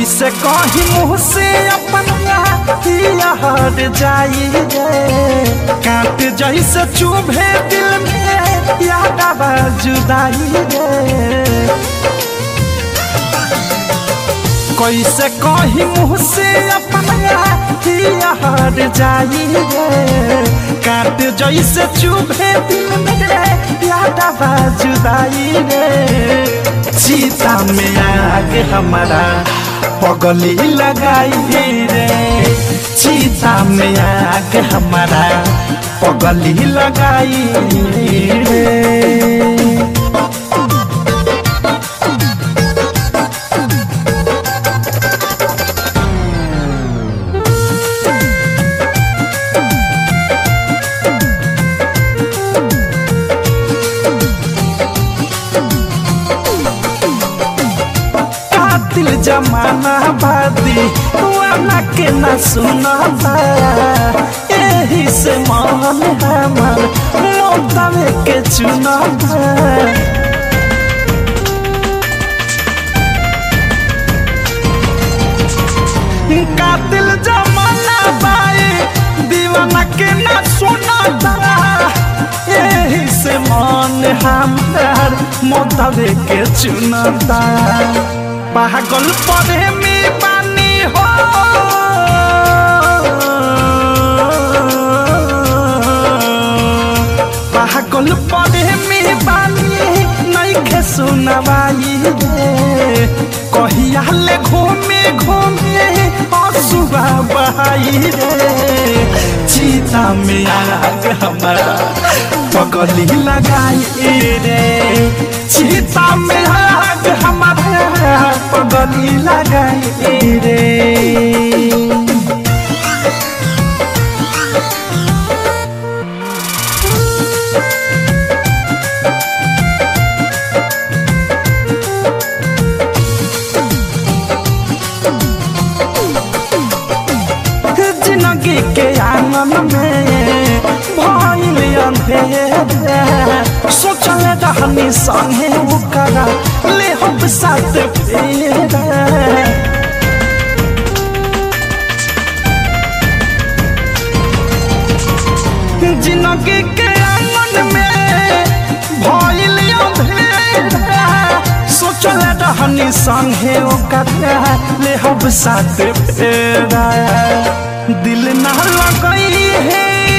कैसे कही मुँह से अपना हट जाई रे कांट जैसे चुभे दिल में याद आवा जुदाई रे कैसे कही मुँह से अपना हट जाई रे कांट जैसे चुभे दिल में याद आवा जुदाई रे सीता में आग हमारा पगली लगाई रे सीता में आग हमारा पगली लगाई रे दिल जमाना बादी वाला के न सुनाता यही से मान हमार मोतावे के चुनाता का दिल जमाना बाई दीवाना के न सुनाता यही से मान हमार मोतावे के चुनाता पागल पड़े में पानी हो पागल पड़े में पानी नहीं खे सुनवाई रे कहिया ले घूमे घूमे आंसुआ बहाई रे सीता में आग हमारा पगली लगाई रे सीता में आग हमारा पगली लगाई रे जिंदगी के आंगन में भइल अंधेरा सोचल रहनी संगे ओकरा ले हम साथ फेरा जिंदगी के आंगन में भइल अंधेरा सोचल रहनी संगे ओकरा ले हम साथ फेरा दिल ना लगई है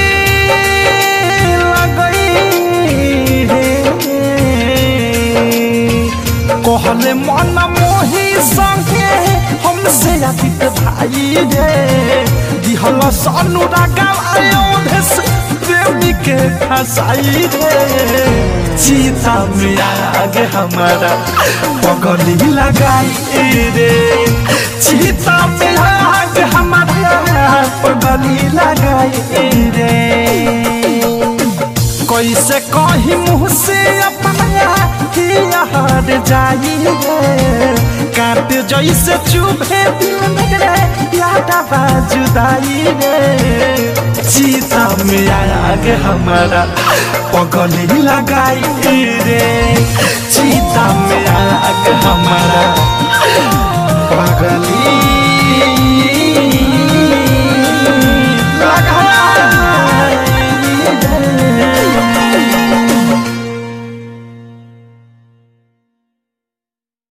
कहले मन मोही संगे हमसे अधिक भाई रे दिहल अनुरागा अयोधेश प्रेमी के फसाई रे सीता में आग हमारा पगली लगाई रे सीता में आग हमारा पगली लगाई रे कैसे कही मुँह से अपना हट जाई रे कांट जैसे चुभे दिल में याद आवा जुदाई रे सीता में आग हमारा पगली लगाई रे सीता में आग हमारा